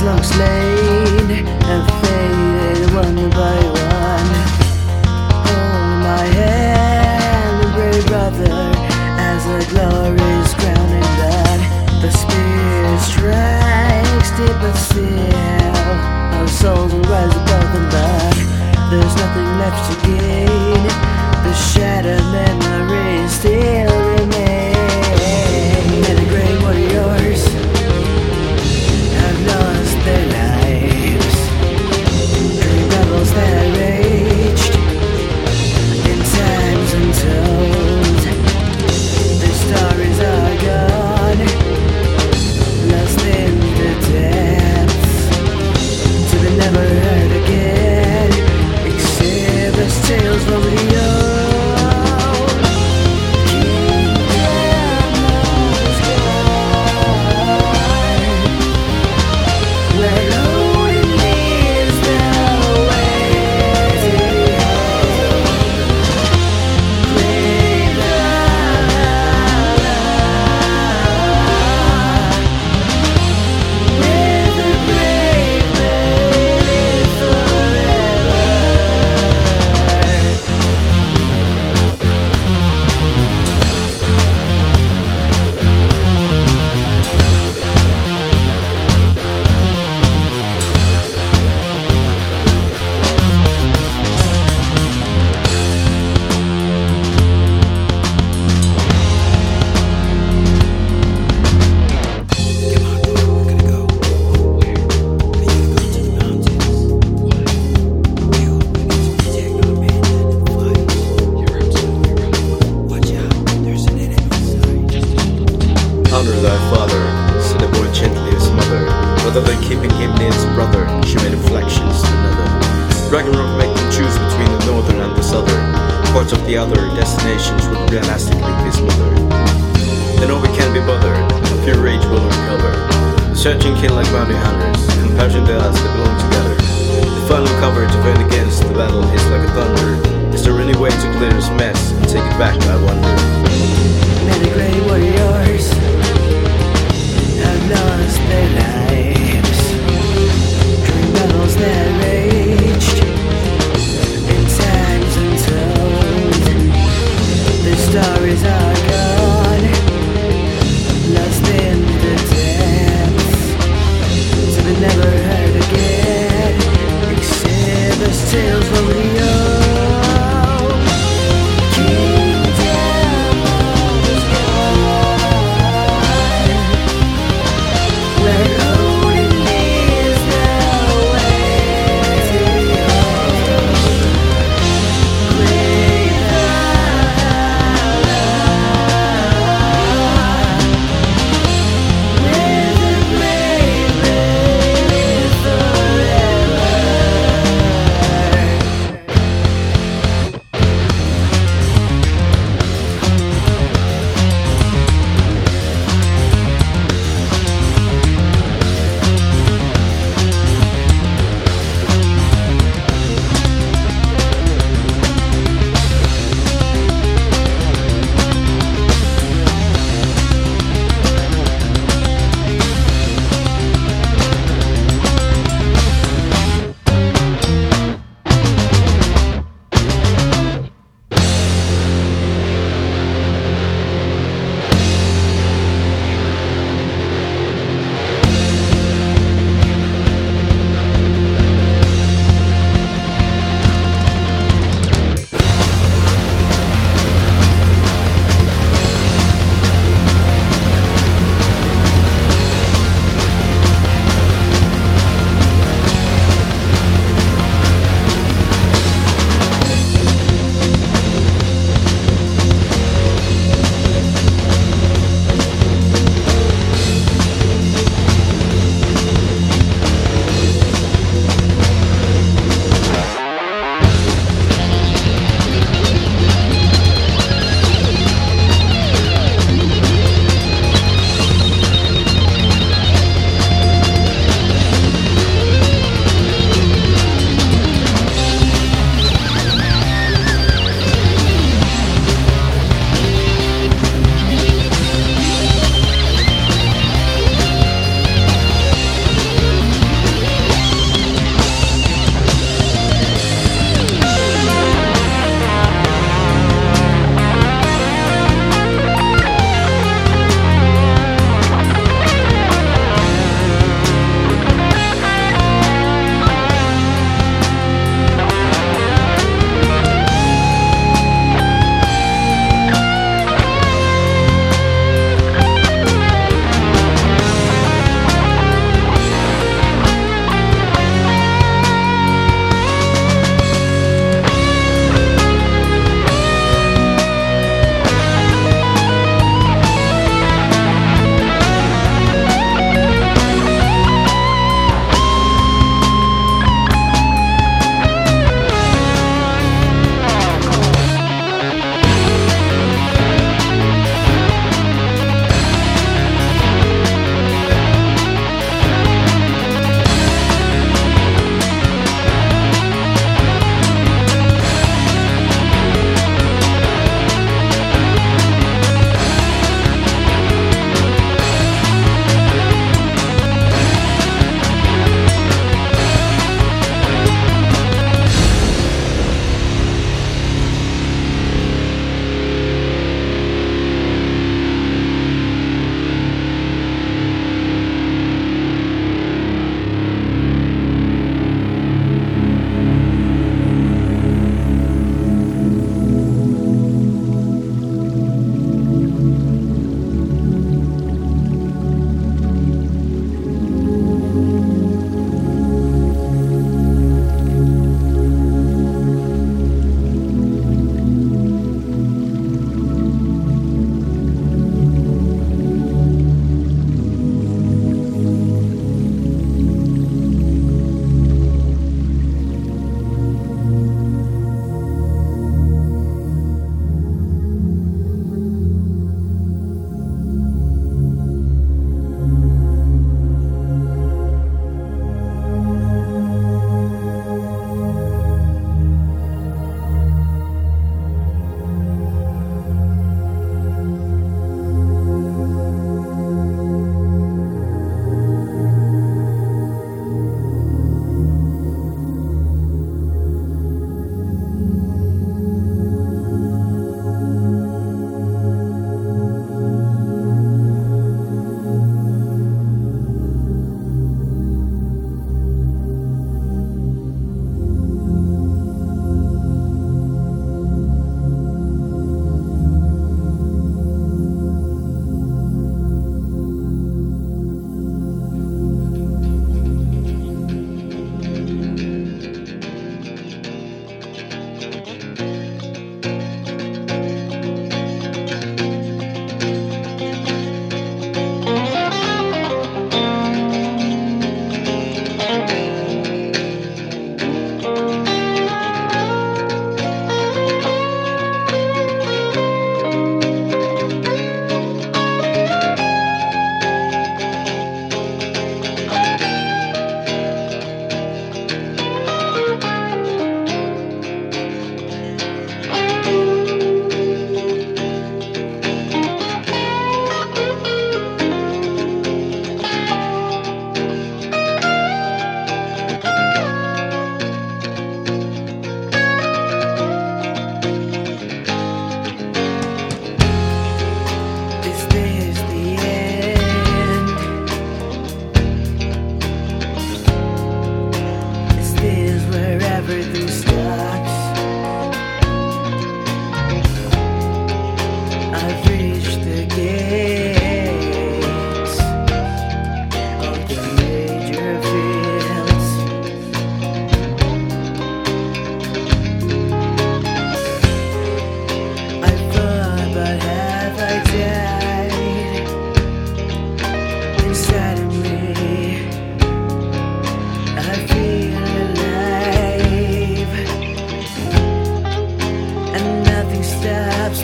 long slain and faded one by one. Hold my hand, brave brother, as the glory's crowning blood. The spear strikes deep but still our souls will rise above the mud. There's nothing left to gain, the shattered memories still remain. And the great warriors have lost their lives, dream battles that raged in times untold. Their stories are gone, lost in the depths, to be never heard again, except as tales from the old. Honor thy father, said the boy gently his mother. Rather than keeping him near his brother, she made inflections to another. Ragnarok made them choose between the northern and the southern. Parts of the other destinations would realistically be smothered. Then all we can be bothered, pure rage will recover. Searching kin like bounty hunters, compassion to us that belong together. The final cover to fight against the battle hits like a thunder. Is there any way to clear this mess and take it back, I wonder? Many great warriors have lost their lives, dream battles that raged in times untold. Their stories are gone, lost in the depths, to be never heard again, except as tales from the old.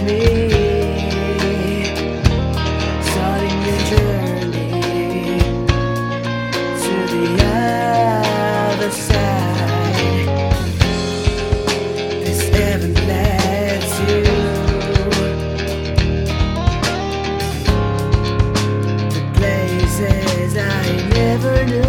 me, starting your journey to the other side. This heaven led to the places I never knew.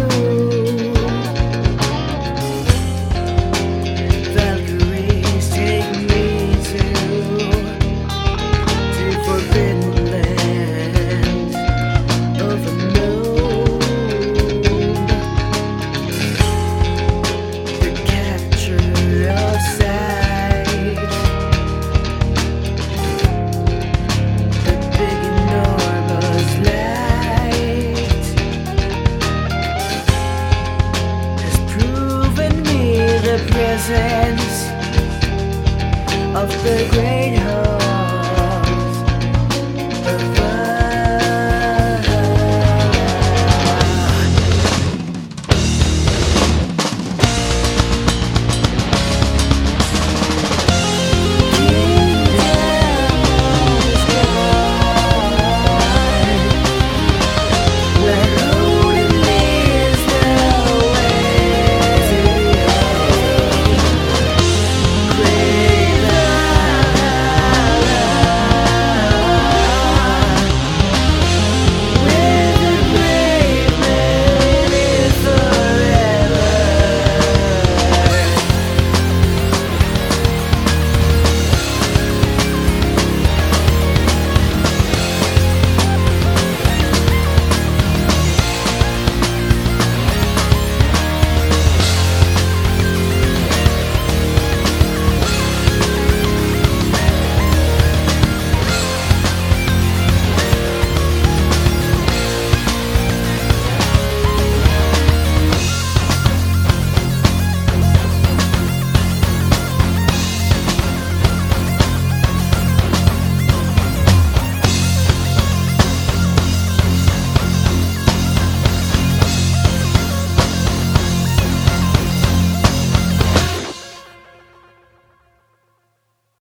Presence of the great hope.